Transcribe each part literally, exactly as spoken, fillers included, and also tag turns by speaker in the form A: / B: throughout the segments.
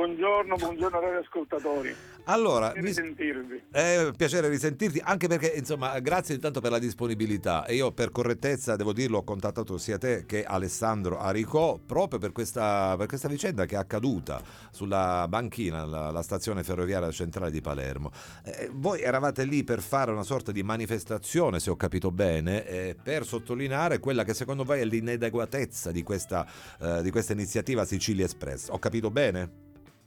A: buongiorno, buongiorno cari ascoltatori.
B: Allora,
A: Piacere risentirvi.
B: È un piacere risentirti, anche perché insomma grazie intanto per la disponibilità. E io per correttezza devo dirlo, ho contattato sia te che Alessandro Aricò proprio per questa, per questa vicenda che è accaduta sulla banchina, la, la stazione ferroviaria centrale di Palermo. Eh, voi eravate lì per fare una sorta di manifestazione, se ho capito bene, eh, per sottolineare quella che secondo voi è l'inadeguatezza di questa, eh, di questa iniziativa Sicilia Express. Ho capito bene?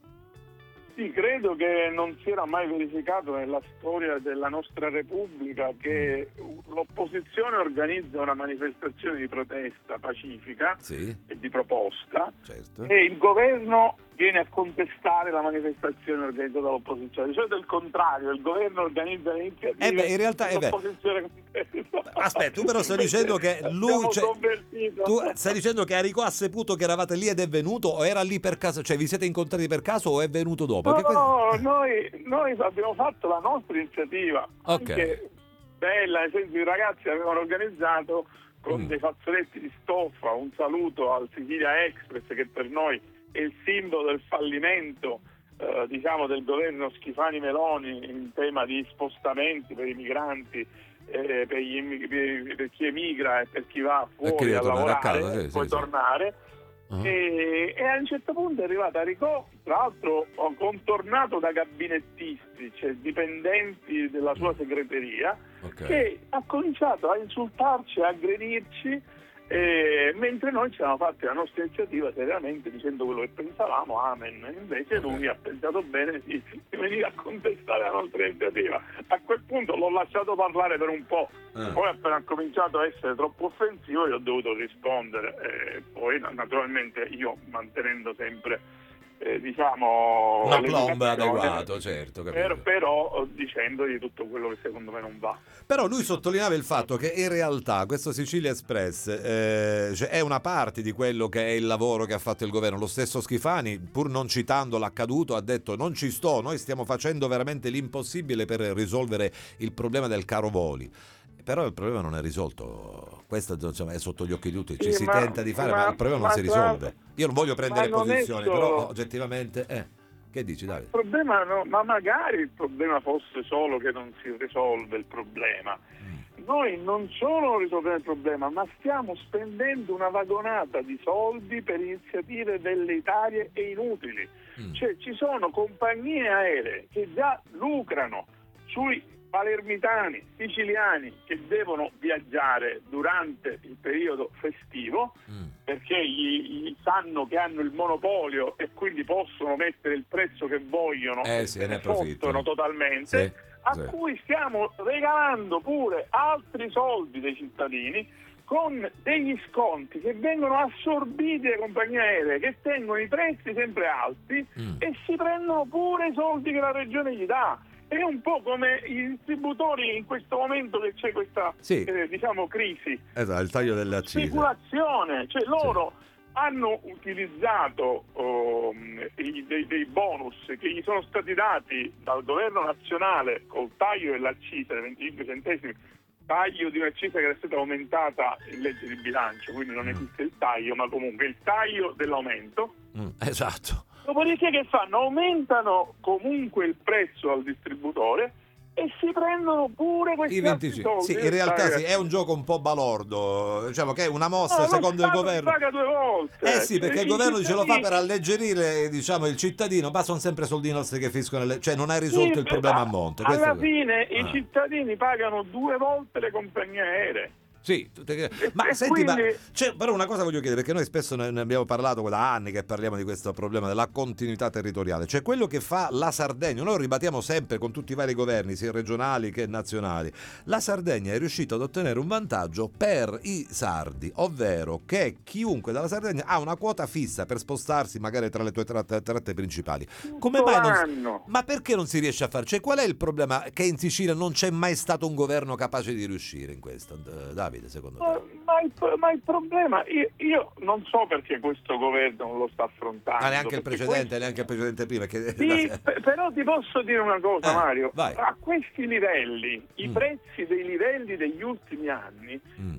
A: Sì, credo che non si era mai verificato nella storia della nostra Repubblica che l'opposizione organizza una manifestazione di protesta pacifica
B: Sì.
A: e di proposta,
B: Certo.
A: e il governo viene a contestare la manifestazione organizzata dall'opposizione. Di solito è il contrario, il governo organizza le iniziative
B: Eh beh, in realtà
A: e
B: è vero.
A: l'opposizione contesta.
B: Aspetta, tu però stai dicendo che lui,
A: Siamo
B: cioè,
A: sovvertito.
B: tu stai dicendo che Aricò ha saputo che eravate lì ed è venuto, o era lì per caso, cioè vi siete incontrati per caso o è venuto dopo?
A: No,
B: Perché que-
A: no, noi, noi abbiamo fatto la nostra iniziativa,
B: Ok.
A: anche bella, nel senso i ragazzi avevano organizzato con
B: Mm.
A: dei fazzoletti di stoffa un saluto al Sicilia Express, che per noi è il simbolo del fallimento eh, diciamo del governo Schifani-Meloni in tema di spostamenti per i migranti, eh, per, gli immig- per- per chi emigra e per chi va
B: Per chi
A: fuori
B: deve
A: a
B: tornare a
A: lavorare
B: casa, sì,
A: e poi
B: sì, sì.
A: tornare.
B: Uh-huh.
A: E, e a un certo punto è arrivata Aricò, tra l'altro contornato da gabinettisti, cioè dipendenti della sua segreteria,
B: Ok.
A: che ha cominciato a insultarci, a aggredirci, eh, mentre noi ci avevamo fatto la nostra iniziativa seriamente dicendo quello che pensavamo, amen. Invece
B: Ok.
A: lui ha pensato bene di, di venire a contestare la nostra iniziativa. A quel punto l'ho lasciato parlare per un po',
B: Eh.
A: poi appena ha cominciato a essere troppo offensivo io ho dovuto rispondere, e poi naturalmente io mantenendo sempre eh, diciamo
B: Un aplomb
A: l'educazione,
B: adeguato, certo, capito.
A: per- però dicendogli tutto quello che secondo me non va.
B: Però lui sottolineava il fatto che in realtà questo Sicilia Express eh, cioè è una parte di quello che è il lavoro che ha fatto il governo. Lo stesso Schifani, pur non citando l'accaduto, ha detto non ci sto, noi stiamo facendo veramente l'impossibile per risolvere il problema del caro voli. Però il problema non è risolto, questo insomma, è sotto gli occhi di tutti, ci
A: Sì,
B: si
A: ma-
B: tenta di fare, ma,
A: ma-
B: il problema non
A: ma
B: si
A: tra-
B: risolve. Io non voglio prendere
A: ma non è
B: posizioni,
A: solo-
B: però oggettivamente... Eh, che dici,
A: Il
B: Davide?
A: problema no, ma magari il problema fosse solo che non si risolve il problema. Noi non solo non risolviamo il problema, ma stiamo spendendo una vagonata di soldi per iniziative velleitarie e inutili.
B: Mm.
A: Cioè ci sono compagnie aeree che già lucrano sui palermitani, siciliani che devono viaggiare durante il periodo festivo,
B: Mm.
A: perché gli, gli sanno che hanno il monopolio e quindi possono mettere il prezzo che vogliono
B: Eh
A: e
B: sì,
A: se
B: ne
A: ne
B: approfittano.
A: fottono totalmente,
B: Sì,
A: a
B: sì.
A: cui stiamo regalando pure altri soldi dei cittadini con degli sconti che vengono assorbiti dalle compagnie aeree, che tengono i prezzi sempre alti
B: Mm.
A: e si prendono pure i soldi che la regione gli dà. È un po' come i distributori in questo momento che c'è questa
B: Sì.
A: eh, diciamo crisi,
B: Esatto, il taglio delle accise.
A: speculazione, cioè loro hanno utilizzato oh, i- dei, dei bonus che gli sono stati dati dal governo nazionale col taglio dell'accisa dei venticinque centesimi, taglio di un'accisa che era stata aumentata in legge di bilancio, quindi non esiste il taglio, ma comunque il taglio dell'aumento.
B: Mm, esatto.
A: Dopodiché che fanno? Aumentano comunque il prezzo al distributore e si prendono pure questi
B: I
A: altri
B: venticinque.
A: soldi.
B: Sì, in realtà
A: Sai,
B: sì, è un gioco un po' balordo, diciamo che è una
A: no,
B: mossa
A: lo
B: secondo il
A: Stato
B: governo.
A: paga due volte.
B: Eh sì, perché
A: I
B: il governo dice lo fa
A: cittadini-
B: per alleggerire, diciamo, il cittadino, ma sono sempre soldi nostri che fiscono, le... cioè non hai
A: Sì,
B: risolto il
A: beh,
B: problema
A: a-
B: a monte. questo
A: Alla
B: è-
A: fine i
B: Ah.
A: cittadini pagano due volte le compagnie aeree.
B: Sì, tutte- ma
A: e
B: senti, ma
A: quindi-
B: c'è, però una cosa voglio chiedere, perché noi spesso ne ne abbiamo parlato da anni che parliamo di questo problema della continuità territoriale, cioè quello che fa la Sardegna, noi lo ribadiamo sempre con tutti i vari governi, sia regionali che nazionali, la Sardegna è riuscita ad ottenere un vantaggio per i sardi, ovvero che chiunque dalla Sardegna ha una quota fissa per spostarsi magari tra le tue tratte, tratte principali. Come
A: Tutto
B: mai non,
A: l'anno.
B: ma perché non si riesce a fare? Cioè qual è il problema che in Sicilia non c'è mai stato un governo capace di riuscire in questo, eh, Davide, secondo
A: Ma,
B: te?
A: ma il, ma il problema, io, io non so perché questo governo non lo sta affrontando.
B: Ah, neanche il
A: perché
B: precedente,
A: questo-
B: neanche il precedente prima. Che...
A: Sì, p- però ti posso dire una cosa,
B: Eh,
A: Mario.
B: vai.
A: A questi livelli, i
B: Mm.
A: prezzi dei livelli degli ultimi anni,
B: Mm.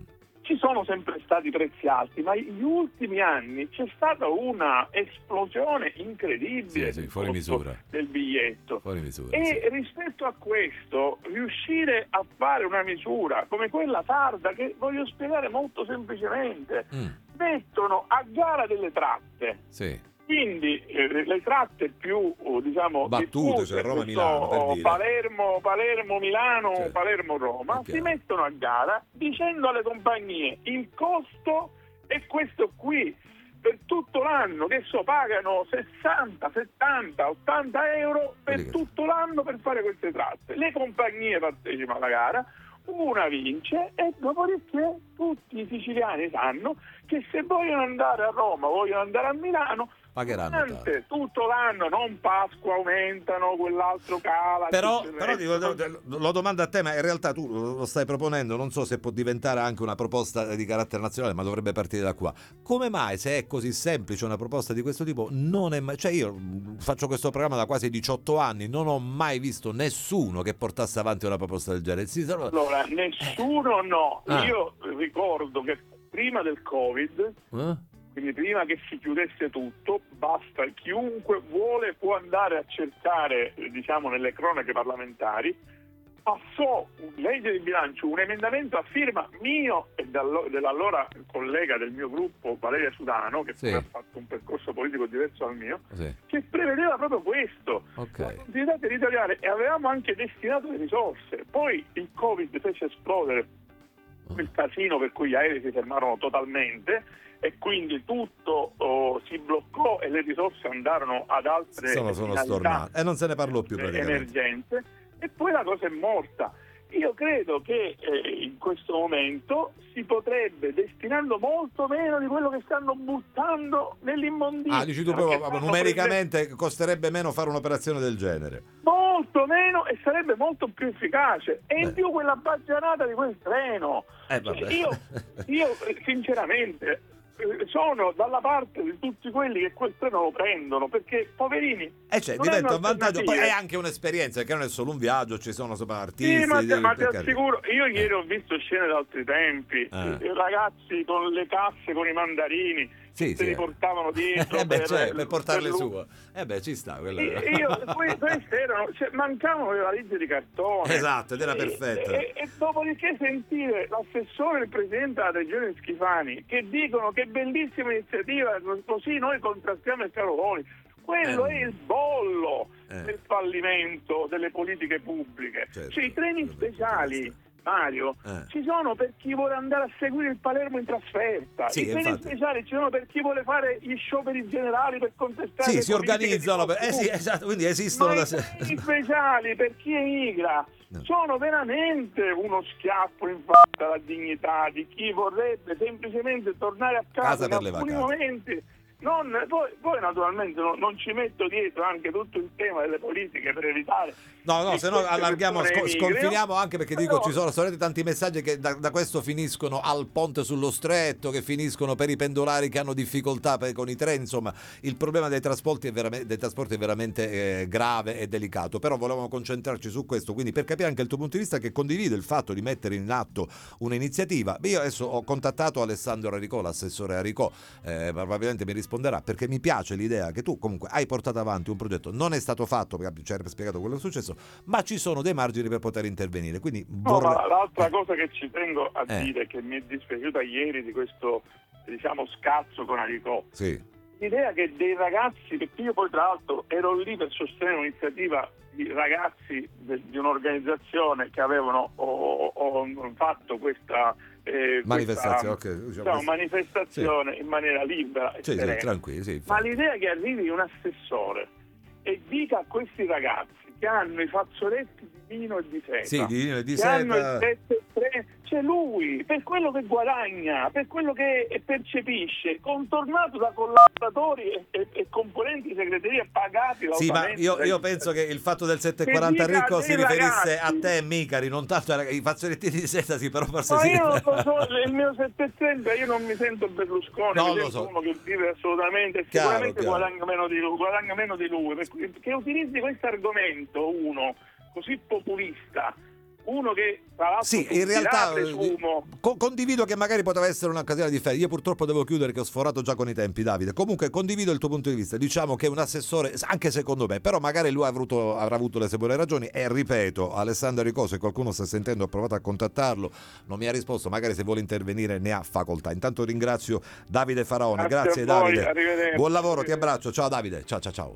A: ci sono sempre stati prezzi alti, ma negli ultimi anni c'è stata una esplosione incredibile
B: sì, sì, fuori misura.
A: del biglietto.
B: Fuori misura,
A: e
B: sì.
A: rispetto a questo, riuscire a fare una misura come quella sarda, che voglio spiegare molto semplicemente,
B: Mm.
A: mettono a gara delle tratte.
B: Sì.
A: Quindi eh, le tratte più oh, diciamo
B: battute,
A: diffuse,
B: cioè Roma
A: so,
B: Milano, per
A: oh,
B: dire.
A: Palermo, Palermo Milano,
B: Certo.
A: Palermo Roma,
B: È
A: si
B: chiaro.
A: mettono a gara dicendo alle compagnie il costo è questo qui per tutto l'anno, che so, pagano sessanta, settanta, ottanta euro per
B: Quelli che-
A: tutto l'anno per fare queste tratte. Le compagnie partecipano alla gara, una vince e dopodiché tutti i siciliani sanno che se vogliono andare a Roma, vogliono andare a Milano,
B: Pagheranno
A: durante
B: tanto.
A: tutto l'anno, non Pasqua aumentano, quell'altro cala.
B: Però,
A: tutto il
B: però
A: resto.
B: dico, lo lo domando a te, ma in realtà tu lo stai proponendo, non so se può diventare anche una proposta di carattere nazionale, ma dovrebbe partire da qua. Come mai, se è così semplice una proposta di questo tipo, non è mai... Cioè io mh, faccio questo programma da quasi diciotto anni, non ho mai visto nessuno che portasse avanti una proposta del genere. Sì, solo-
A: Allora, nessuno no.
B: Ah.
A: Io ricordo che prima del Covid,
B: Eh?
A: quindi prima che si chiudesse tutto, basta, chiunque vuole può andare a cercare, eh, diciamo, nelle cronache parlamentari, passò un legge di bilancio, un emendamento a firma mio e dallo- dell'allora collega del mio gruppo Valeria Sudano, che
B: Sì.
A: poi ha fatto un percorso politico diverso dal mio,
B: Sì.
A: che prevedeva proprio questo,
B: Ok.
A: la continuità territoriale, e avevamo anche destinato le risorse. Poi il Covid fece esplodere quel casino per cui gli aerei si fermarono totalmente e quindi tutto oh, si bloccò e le risorse andarono ad altre
B: Sono, sono
A: finalità,
B: stornate. E non se ne parlò più
A: eh,
B: praticamente.
A: emergenze, e poi la cosa è morta. Io credo che eh, in questo momento si potrebbe, destinando molto meno di quello che stanno buttando nell'immondizia.
B: Ah, dici tu
A: perché
B: proprio,
A: stanno
B: numericamente costerebbe meno fare un'operazione del genere.
A: molto meno e sarebbe molto più efficace, e in
B: Eh.
A: più quella baggianata di quel treno.
B: Eh, vabbè.
A: Cioè, io, io eh, sinceramente eh, sono dalla parte di tutti quelli che quel treno lo prendono, perché poverini
B: E cioè,
A: non
B: diventa
A: hanno
B: un vantaggio, poi è
A: alternative.
B: anche un'esperienza, che non è solo un viaggio, ci sono insomma artisti.
A: Sì, ma,
B: di-
A: ma ti
B: per carità.
A: assicuro, io
B: Eh.
A: ieri ho visto scene d'altri tempi,
B: Eh.
A: i ragazzi con le casse con i mandarini,
B: Sì,
A: che
B: sì,
A: se li
B: eh.
A: portavano dietro
B: Eh beh,
A: per,
B: cioè, per portarle
A: per
B: su. Eh beh, ci sta. Quella...
A: E- Io, que- queste erano, cioè, mancavano le valigie di cartone.
B: Esatto, ed era
A: E-
B: perfetto.
A: E, e dopodiché sentire l'assessore e il presidente della regione Schifani che dicono che bellissima iniziativa, così noi contrastiamo il caro voli. Quello
B: Eh.
A: è il bollo
B: Eh.
A: del fallimento delle politiche pubbliche.
B: Certo.
A: Cioè, i treni
B: Quello del
A: speciali,
B: contrasto.
A: Mario,
B: Eh.
A: ci sono per chi vuole andare a seguire il Palermo in trasferta.
B: Sì,
A: I treni
B: infatti.
A: speciali ci sono per chi vuole fare gli scioperi generali per contestare
B: Sì,
A: le
B: si
A: politiche di
B: organizzano. Per... Eh sì,
A: qualcuno.
B: esatto, quindi esistono
A: Ma
B: da
A: i
B: se-
A: treni speciali per chi emigra
B: No.
A: sono veramente uno schiaffo in faccia alla dignità di chi vorrebbe semplicemente tornare a casa,
B: Casa
A: in
B: per le
A: alcuni
B: vacanze.
A: momenti. Non, poi, poi naturalmente non, non ci metto dietro anche tutto il tema delle politiche per evitare.
B: No, no,
A: che
B: se no
A: queste
B: allarghiamo,
A: persone
B: sco-
A: emigrino.
B: sconfiniamo, anche perché dico
A: Però-
B: ci sono solamente tanti messaggi che da, da questo finiscono al ponte sullo stretto, che finiscono per i pendolari che hanno difficoltà per- con i treni. Insomma, il problema dei trasporti è veramente, dei trasporti è veramente eh, grave e delicato. Però volevamo concentrarci su questo, quindi per capire anche il tuo punto di vista, che condivide il fatto di mettere in atto un'iniziativa. Io adesso ho contattato Alessandro Aricò, l'assessore Aricò, eh, probabilmente mi risponderà, perché mi piace l'idea che tu comunque hai portato avanti un progetto, non è stato fatto perché ci hai spiegato quello che è successo, ma ci sono dei margini per poter intervenire. Quindi
A: No,
B: vorrei...
A: ma l'altra
B: Eh,
A: cosa che ci tengo a
B: Eh.
A: dire, che mi è dispiaciuta ieri di questo, diciamo, scazzo con Aricò,
B: sì,
A: l'idea che dei ragazzi, perché io poi tra l'altro ero lì per sostenere un'iniziativa di ragazzi de- di un'organizzazione che avevano o, o- o fatto questa eh,
B: manifestazione,
A: questa,
B: ok, diciamo
A: no,
B: questo.
A: manifestazione in maniera libera e
B: Sì, sì,
A: serena.
B: tranquilli, sì,
A: Ma
B: infatti.
A: l'idea che arrivi un assessore e dica a questi ragazzi che hanno i fazzoletti di vino e di seta,
B: Sì, di, di
A: che hanno il
B: seta.
A: sette tre, c'è lui, per quello che guadagna, per quello che percepisce, contornato da collaboratori e, e, e componenti di segreteria pagati
B: Sì, ma
A: lautamente
B: io,
A: dai-
B: io penso che il fatto del
A: Che
B: settecentoquaranta
A: dica
B: Ricco
A: dei
B: si riferisse
A: ragazzi-
B: a te e Micari, non tanto ai i fazzoletti di seta, sì, però forse
A: Ma
B: sì.
A: io non lo so, il mio settecento, io non mi sento Berlusconi,
B: No,
A: mi
B: lo
A: sento
B: so.
A: uno che vive assolutamente,
B: Chiaro,
A: sicuramente
B: chiaro.
A: guadagna meno di lui, guadagna meno di lui, per cui- che utilizzi questo argomento, uno, così populista, uno che tra l'altro
B: sì, in realtà
A: presumo...
B: co- condivido che magari poteva essere un'occasione differente. Io purtroppo devo chiudere che ho sforato già con i tempi, Davide. Comunque condivido il tuo punto di vista. Diciamo che un assessore, anche secondo me, però magari lui ha avuto, avrà avuto le sue buone ragioni e ripeto, Alessandro Aricò, se qualcuno sta sentendo, ho provato a contattarlo, non mi ha risposto, magari se vuole intervenire ne ha facoltà. Intanto ringrazio Davide Faraone.
A: Grazie,
B: grazie
A: a voi,
B: Davide.
A: arrivederci.
B: Buon lavoro, ti abbraccio. Ciao Davide. Ciao ciao ciao.